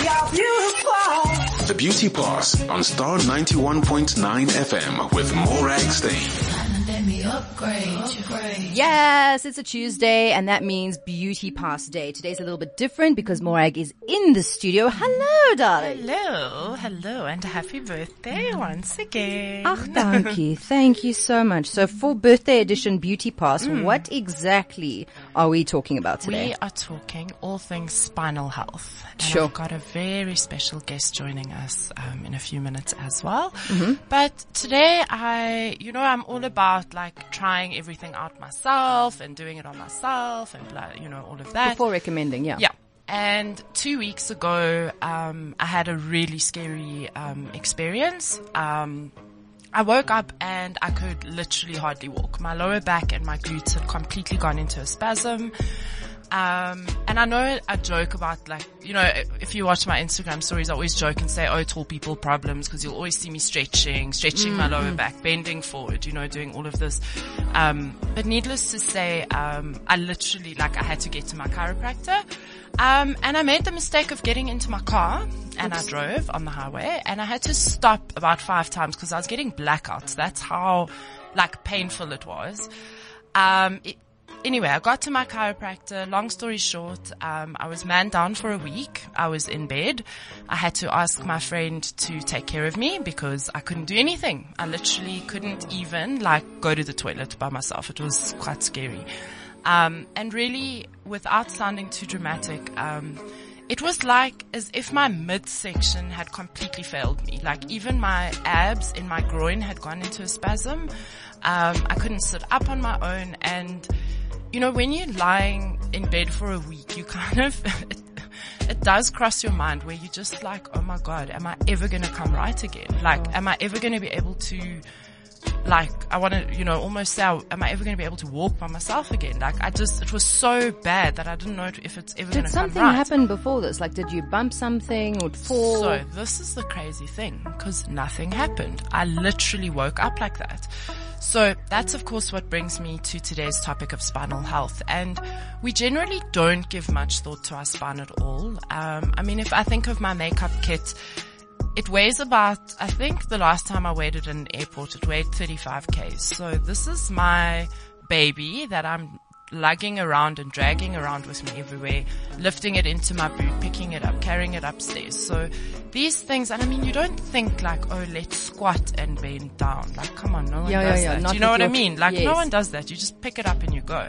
You're beautiful. The Beauty Pass on Star 91.9 FM with Morag Stein. Let me upgrade. Yes, it's a Tuesday, and that means Beauty Pass Day. Today's a little bit different because Morag is in the studio. Hello, darling. Hello, and happy birthday once again. Ach, dankie. Thank you so much. So for birthday edition Beauty Pass, what exactly are we talking about today? We are talking all things spinal health. And Sure. I've got a very special guest joining us in a few minutes as well. But today I'm all about like trying everything out myself and doing it on myself and blah, all of that. Before recommending, yeah. Yeah. And 2 weeks ago, I had a really scary experience. I woke up and I could literally hardly walk. My lower back and my glutes had completely gone into a spasm. And I know I joke about if you watch my Instagram stories, I always joke and say, tall people problems, because you'll always see me stretching my lower back, bending forward, doing all of this. But needless to say, I literally, I had to get to my chiropractor. And I made the mistake of getting into my car and I drove on the highway and I had to stop about 5 times because I was getting blackouts. That's how, painful it was. Anyway, I got to my chiropractor. Long story short, I was man down for a week. I was in bed. I had to ask my friend to take care of me because I couldn't do anything. I literally couldn't even go to the toilet by myself. It was quite scary. And really, without sounding too dramatic, it was as if my midsection had completely failed me. Even my abs in my groin had gone into a spasm. I couldn't sit up on my own, and when you're lying in bed for a week, you kind of, it does cross your mind where you're just oh my God, am I ever going to come right again? Am I ever going to be able to, I want to, almost say, am I ever going to be able to walk by myself again? It was so bad that I didn't know if it's ever going to come right. Did something happen before this? Did you bump something or fall? So this is the crazy thing, because nothing happened. I literally woke up like that. So that's, of course, what brings me to today's topic of spinal health. And we generally don't give much thought to our spine at all. If I think of my makeup kit, it weighs about, I think the last time I weighed it in an airport, it weighed 35 kgs. So this is my baby that I'm lugging around and dragging around with me everywhere, lifting it into my boot, picking it up, carrying it upstairs. So these things, and you don't think let's squat and bend down. Come on, no one does that. Do you know what I mean? Yes. No one does that. You just pick it up and you go.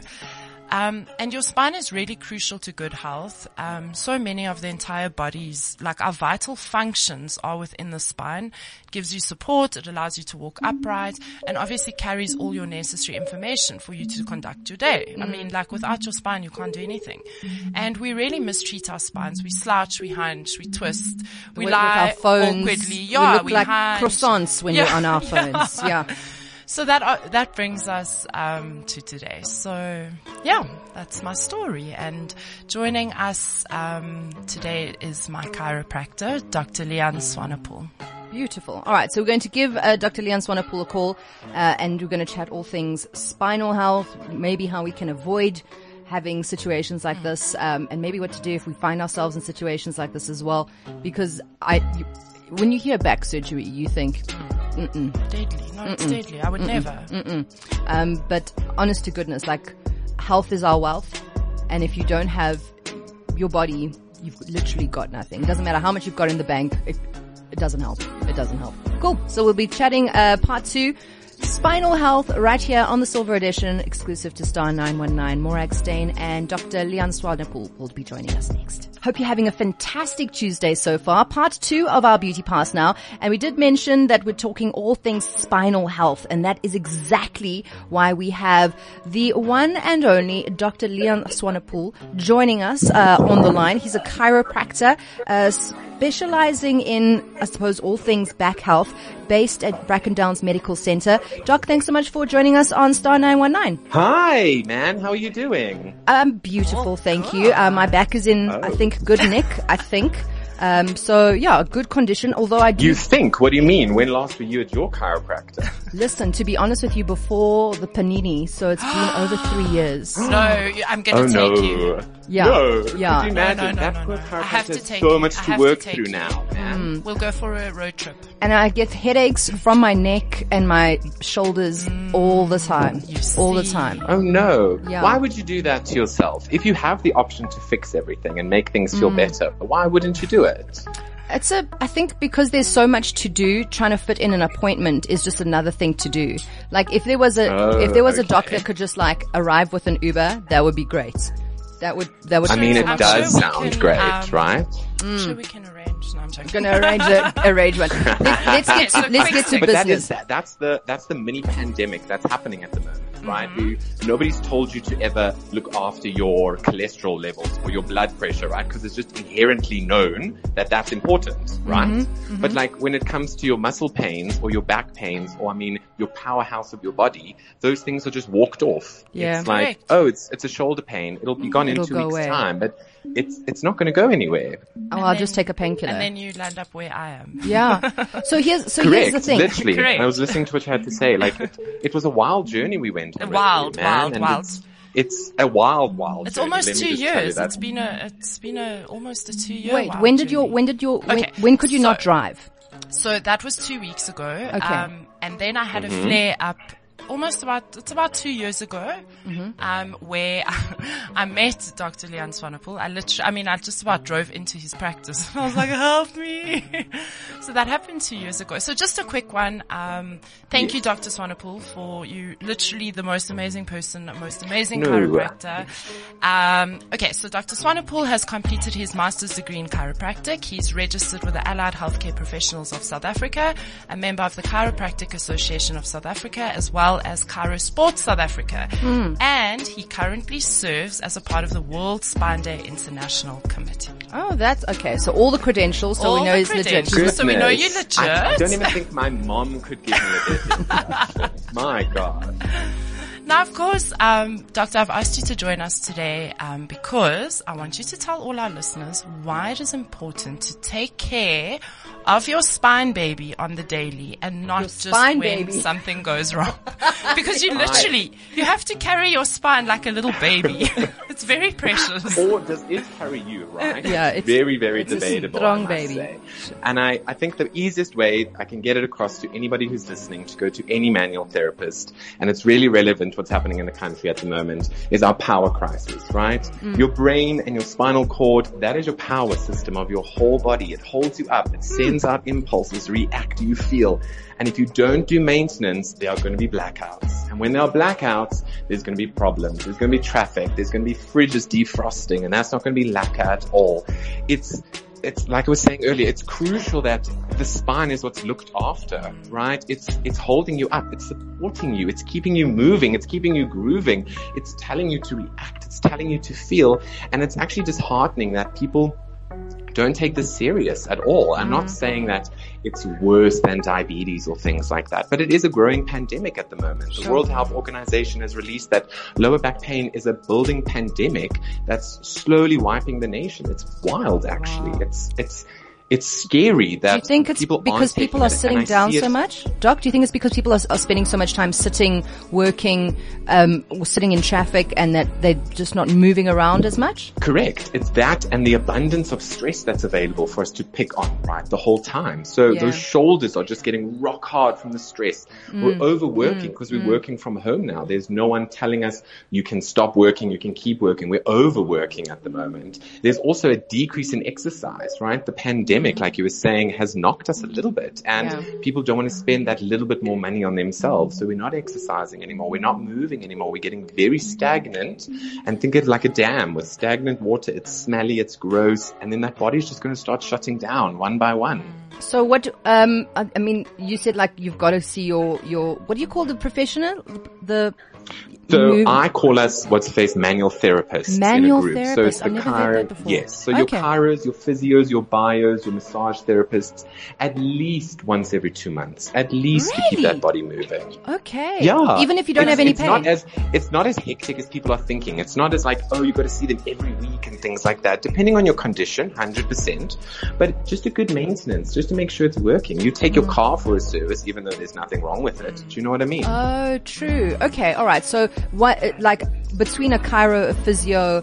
And your spine is really crucial to good health. So many of the entire bodies, our vital functions are within the spine. It gives you support. It allows you to walk upright and obviously carries all your necessary information for you to conduct your day. Without your spine, you can't do anything. And we really mistreat our spines. We slouch, we hunch, we twist, we lie with our phones. awkwardly. Yeah, we look like hunch. croissants when we're on our phones. Yeah. So that brings us to today. So yeah, that's my story. And joining us today is my chiropractor, Dr. Leon Swanepoel. Beautiful. All right, so we're going to give Dr. Leon Swanepoel a call, and we're going to chat all things spinal health, maybe how we can avoid having situations like this, and maybe what to do if we find ourselves in situations like this as well. Because when you hear back surgery, you think, deadly. No, it's deadly. I would never. But honest to goodness, health is our wealth. And if you don't have your body, you've literally got nothing. It doesn't matter how much you've got in the bank. It doesn't help. It doesn't help. Cool. So we'll be chatting, part 2. Spinal health right here on the Silver Edition, exclusive to Star 919. Morag Stein and Dr. Leon Swanepoel will be joining us next. Hope you're having a fantastic Tuesday so far. Part 2 of our Beauty Pass now. And we did mention that we're talking all things spinal health. And that is exactly why we have the one and only Dr. Leon Swanepoel joining us on the line. He's a chiropractor specializing in, I suppose, all things back health, based at Bracken Downs Medical Center. Doc, thanks so much for joining us on Star 919. Hi, man. How are you doing? Beautiful, thank you. My back is in, I think, good nick, I think. So yeah, good condition. Although I do You think? What do you mean? When last were you at your chiropractor? listen, to be honest with you, before the panini, so it's been over 3 years. No, I'm going to take you. Yeah. No. Yeah. Could you imagine? No. That I have chiropractor to has take so you. much I to have work to take through you. now, man. We'll go for a road trip. And I get headaches from my neck and my shoulders all the time. All the see. time. Oh no. Yeah. Why would you do that to yourself? If you have the option to fix everything and make things feel better, why wouldn't you do it? I think because there's so much to do, trying to fit in an appointment is just another thing to do. Like if there was a okay. doc that could just like arrive with an Uber, that would be great. That would. I mean, it I'm does sure we sound can, great, right? I'm sure we can arrange. No, I'm joking. Gonna arrange one. Let's get to But business. that's the mini pandemic that's happening at the moment, right? Nobody's told you to ever look after your cholesterol levels or your blood pressure, right? Because it's just inherently known that that's important, right? But like when it comes to your muscle pains or your back pains or I mean your powerhouse of your body, those things are just walked off. Yeah. It's like, Correct. oh, it's a shoulder pain. It'll be gone in It'll 2 go weeks away. time, but it's not going to go anywhere. Oh, I'll just take a painkiller. And then you land up where I am. Yeah. So here's Correct, the thing. literally. Correct. And I was listening to what you had to say. Like, it was a wild journey we went on. Wild, with you, man, wild. and It's a wild It's journey. almost Let me 2 just tell you years. that. It's been almost a 2 year. Wait, wild when journey. when could you not so- drive? So that was 2 weeks ago. Okay. And then I had a flare up it's about 2 years ago, where I met Dr. Leon Swanepoel. I just about drove into his practice. I was like, help me. So that happened 2 years ago. So just a quick one. Thank you, Dr. Swanepoel, for you literally the most amazing person, most amazing chiropractor. Okay. So Dr. Swanepoel has completed his master's degree in chiropractic. He's registered with the Allied Healthcare Professionals of South Africa, a member of the Chiropractic Association of South Africa, as well as Chiro Sports South Africa. And he currently serves as a part of the World Spine Day International Committee. Oh, that's okay. So all the credentials, so All we know the he's legit. credentials. So we know you're Goodness. legit. I don't even think my mom could give me a better introduction. My God. Now, of course, Doctor, I've asked you to join us today because I want you to tell all our listeners why it is important to take care of your spine baby on the daily and not just spine when baby. something goes wrong. Because you have to carry your spine like a little baby. It's very precious. Or does it carry you, right? Yeah, it's very, very it's a debatable. strong I must baby. say. And I think the easiest way I can get it across to anybody who's listening to go to any manual therapist, and it's really relevant what's happening in the country at the moment, is our power crisis, right? Your brain and your spinal cord, that is your power system of your whole body. It holds you up. It sends out impulses, react, you feel. And if you don't do maintenance, there are going to be blackouts. And when there are blackouts, there's going to be problems. There's going to be traffic. There's going to be fridges defrosting, and that's not going to be lacquer at all. It's like I was saying earlier, it's crucial that the spine is what's looked after, right? It's holding you up. It's supporting you. It's keeping you moving. It's keeping you grooving. It's telling you to react. It's telling you to feel. And it's actually disheartening that people don't take this serious at all. I'm not saying that it's worse than diabetes or things like that, but it is a growing pandemic at the moment. The World Health Organization has released that lower back pain is a building pandemic that's slowly wiping the nation. It's wild, actually. It's scary that Do you think it's people because aren't people taking are it, sitting and I down see so it- much? Doc, do you think it's because people are spending so much time sitting, working, or sitting in traffic and that they're just not moving around as much? Correct. It's that and the abundance of stress that's available for us to pick on, right, the whole time. So Yeah. those shoulders are just getting rock hard from the stress. We're overworking because we're working from home now. There's no one telling us you can stop working, you can keep working. We're overworking at the moment. There's also a decrease in exercise, right? The pandemic, like you were saying, has knocked us a little bit, and people don't want to spend that little bit more money on themselves. So we're not exercising anymore. We're not moving anymore. We're getting very stagnant, and think of it like a dam with stagnant water. It's smelly, it's gross, and then that body's just going to start shutting down one by one. So what, I mean, you said like you've got to see your, what do you call the professional? So I call us what's the face manual therapists Manual in a group. therapists. So it's the I've never heard that before. Yes. So your Okay. chiros, your physios, your bios, your massage therapists, at least once every 2 months, at least to keep Really? that body moving. Okay. Yeah. Even if you don't have any pain. It's not as hectic as people are thinking. It's not as like, oh, you got to see them every week and things like that. Depending on your condition, 100%. But just a good maintenance, just to make sure it's working. You take your car for a service, even though there's nothing wrong with it. Do you know what I mean? Oh, true. Okay. All right. So what, like between a chiro, a physio,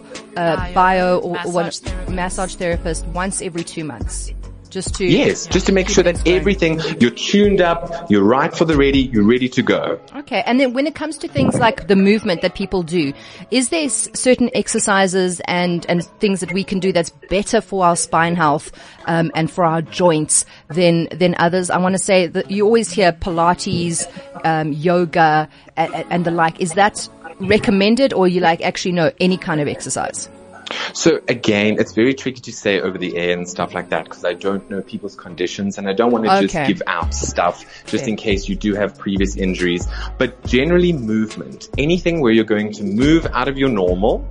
bio or massage therapist once every 2 months. Just to just to make sure that everything, you're tuned up, you're right for the ready, you're ready to go. Okay, and then when it comes to things like the movement that people do, is there certain exercises and things that we can do that's better for our spine health and for our joints than others? I want to say that you always hear Pilates, yoga, and the like. Is that recommended, or you like actually no any kind of exercise? So again, it's very tricky to say over the air and stuff like that because I don't know people's conditions and I don't want to just give out stuff just in case you do have previous injuries. But generally movement, anything where you're going to move out of your normal.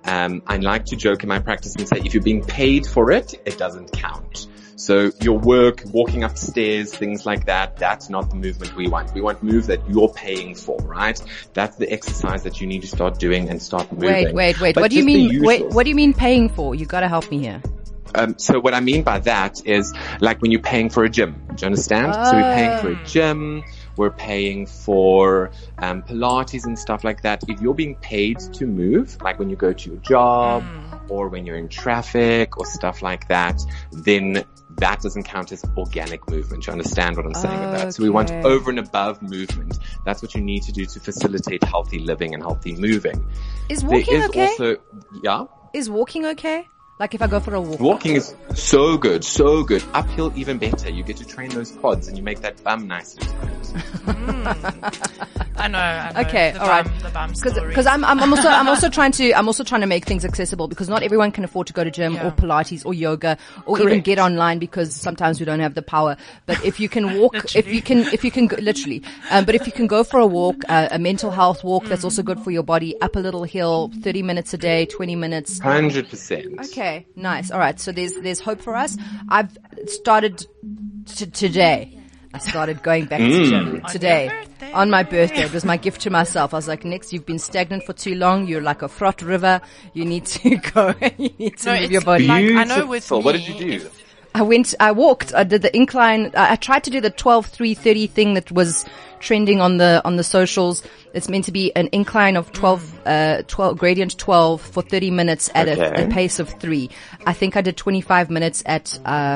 I like to joke in my practice and say if you're being paid for it, it doesn't count. So your work, walking upstairs, things like that, that's not the movement we want. We want moves that you're paying for, right? That's the exercise that you need to start doing and start moving. Wait. But What do you just mean? the Wait, usuals. what do you mean paying for? You gotta help me here. So what I mean by that is like when you're paying for a gym. Do you understand? So we're paying for a gym. We're paying for Pilates and stuff like that. If you're being paid to move, like when you go to your job or when you're in traffic or stuff like that, then that doesn't count as organic movement. You understand what I'm saying with that? So we want over and above movement. That's what you need to do to facilitate healthy living and healthy moving. Is walking okay? Also, Is walking okay? Like if I go for a walk? walking is so good, so good. Uphill even better. You get to train those quads and you make that bum nice and tight. I know. Okay, the all right. The bum story. Because I'm also trying to make things accessible because not everyone can afford to go to gym or Pilates or yoga or even get online because sometimes we don't have the power. But if you can walk, if you can go, literally, but if you can go for a walk, a mental health walk, that's also good for your body. Up a little hill, 30 minutes a day, 20 minutes. 100%. Okay, nice. All right, so there's hope for us. I've started today. I started going back to the gym today on my birthday. It was my gift to myself. I was like, Nix, you've been stagnant for too long. You're like a fraught river. You need to go. You need to move your body. Like, I know with me, What did you do? I walked, I did the incline, I tried to do the 12-3-30 thing that was trending on the socials. It's meant to be an incline of 12, gradient 12 for 30 minutes at a pace of 3. I think I did 25 minutes at,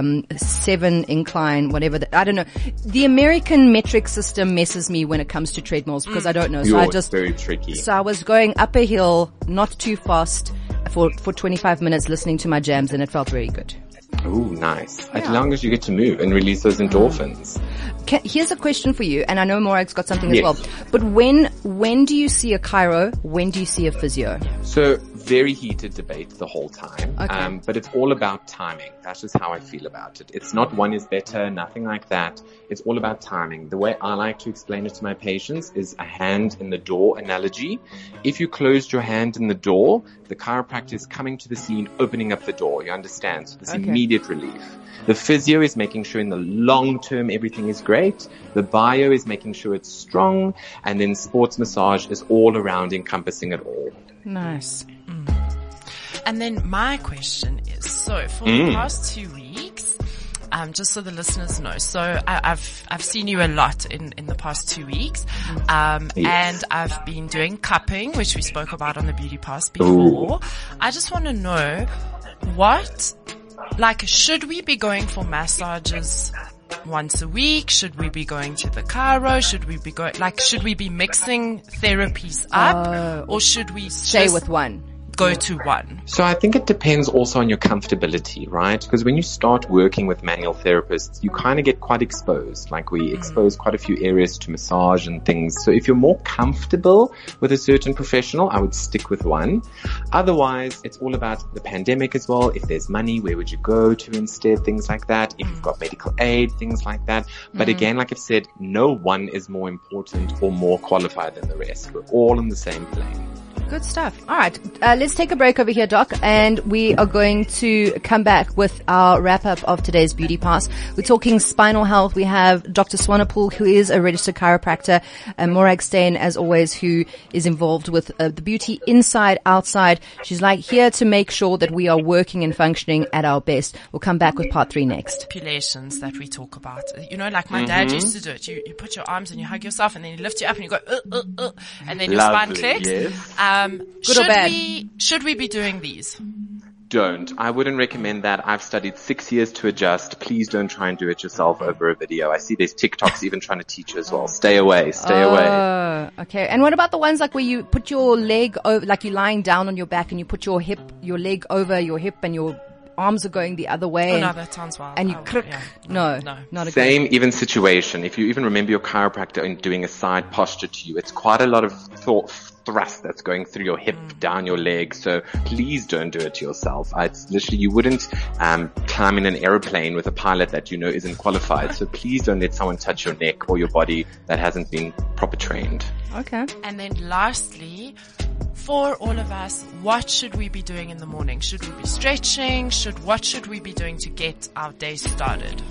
7 incline, whatever. I don't know. The American metric system messes me when it comes to treadmills because I don't know. So It's very tricky. So I was going up a hill, not too fast for 25 minutes listening to my jams and it felt very good. Ooh, nice. As long as you get to move and release those endorphins. Here's a question for you, and I know Morag's got something as Yes. well. But when do you see a chiro? When do you see a physio? So very heated debate the whole time. Okay. But it's all about timing. That's just how I feel about it. It's not one is better, nothing like that. It's all about timing. The way I like to explain it to my patients is a hand in the door analogy. If you closed your hand in the door, the chiropractor is coming to the scene, opening up the door. You understand? So this immediate relief. The physio is making sure in the long term everything is great. The bio is making sure it's strong. And then sports massage is all around encompassing it all. Nice. And then my question is, so for the past 2 weeks, just so the listeners know, so I've seen you a lot in the past 2 weeks, and I've been doing cupping, which we spoke about on the Beauty Pass before. Ooh. I just want to know should we be going for massages once a week? Should we be going to the chiro? Should we be mixing therapies up? Or should we stay with one? go to one? So I think it depends also on your comfortability, right? Because when you start working with manual therapists, you kind of get quite exposed. Like we expose quite a few areas to massage and things. So if you're more comfortable with a certain professional, I would stick with one. Otherwise, it's all about the pandemic as well. If there's money, where would you go to instead? Things like that. If you've got medical aid, things like that. But again, like I've said, no one is more important or more qualified than the rest. We're all in the same plane. Good stuff. All right. Let's take a break over here, Doc, and we are going to come back with our wrap-up of today's Beauty Pass. We're talking spinal health. We have Dr. Swanepoel, who is a registered chiropractor, and Morag Steyn, as always, who is involved with the beauty inside, outside. She's like here to make sure that we are working and functioning at our best. We'll come back with part 3 next. Manipulations that we talk about. You know, like my dad used to do it. You put your arms and you hug yourself, and then he lifts you up and you go, and then your spine clicks. Yes. Good or bad? Should we be doing these? Don't. I wouldn't recommend that. I've studied 6 years to adjust. Please don't try and do it yourself over a video. I see there's TikToks even trying to teach you as well. Stay away. Stay away. Okay. And what about the ones like where you put your leg over, like you're lying down on your back and you put your leg over your hip and your arms are going the other way? Oh, no, that sounds wild. And you crick. Yeah. No, not a Same even situation. If you even remember your chiropractor in doing a side posture to you, it's quite a lot of thrust that's going through your hip, down your leg. So please don't do it to yourself. It's literally, you wouldn't climb in an airplane with a pilot that you know isn't qualified. So please don't let someone touch your neck or your body that hasn't been proper trained. Okay. And then lastly, for all of us, what should we be doing in the morning? Should we be stretching? What should we be doing to get our day started?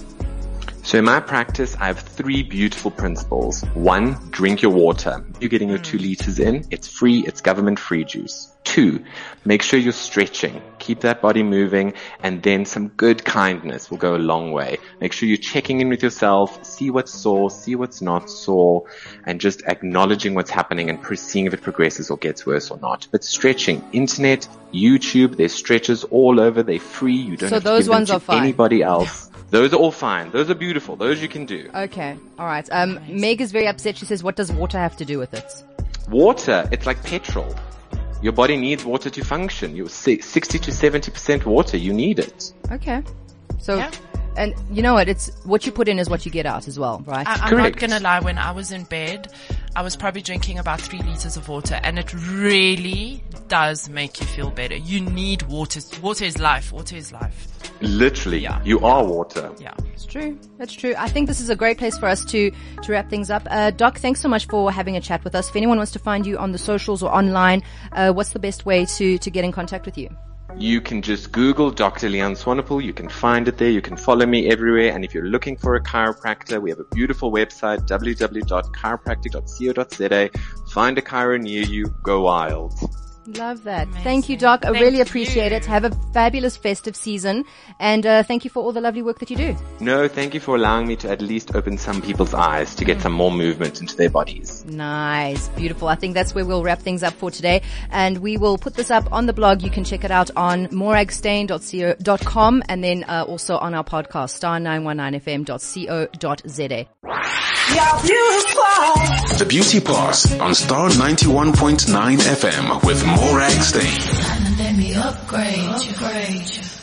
So in my practice, I have 3 beautiful principles. 1, drink your water. You're getting your 2 liters in. It's free. It's government free juice. 2, make sure you're stretching. Keep that body moving, and then some good kindness will go a long way. Make sure you're checking in with yourself, see what's sore, see what's not sore, and just acknowledging what's happening and seeing if it progresses or gets worse or not. But stretching, internet, YouTube, there's stretches all over. They're free. You don't have to give them to anybody else. Those are all fine. Those are beautiful. Those you can do. Okay. All right. Meg is very upset. She says, what does water have to do with it? Water, it's like petrol. Your body needs water to function. You're 60 to 70% water. You need it. Okay. So, and you know what? It's what you put in is what you get out as well, right? I'm not going to lie. When I was in bed, I was probably drinking about 3 liters of water, and it really does make you feel better. You need water. Water is life. Water is life. Literally, you are water. Yeah. It's true. That's true. I think this is a great place for us to wrap things up. Doc, thanks so much for having a chat with us. If anyone wants to find you on the socials or online, what's the best way to get in contact with you? You can just Google Dr. Leon Swanepoel. You can find it there. You can follow me everywhere. And if you're looking for a chiropractor, we have a beautiful website, www.chiropractic.co.za. Find a chiro near you. Go wild. Love that. Amazing. Thank you, Doc. I really appreciate it. Have a fabulous festive season. And thank you for all the lovely work that you do. No, thank you for allowing me to at least open some people's eyes to get some more movement into their bodies. Nice. Beautiful. I think that's where we'll wrap things up for today. And we will put this up on the blog. You can check it out on moragsteyn.co.com and then also on our podcast, star919fm.co.za. You're beautiful. The Beauty Pass on Star 91.9 FM with Morag Steyn. Let me upgrade you.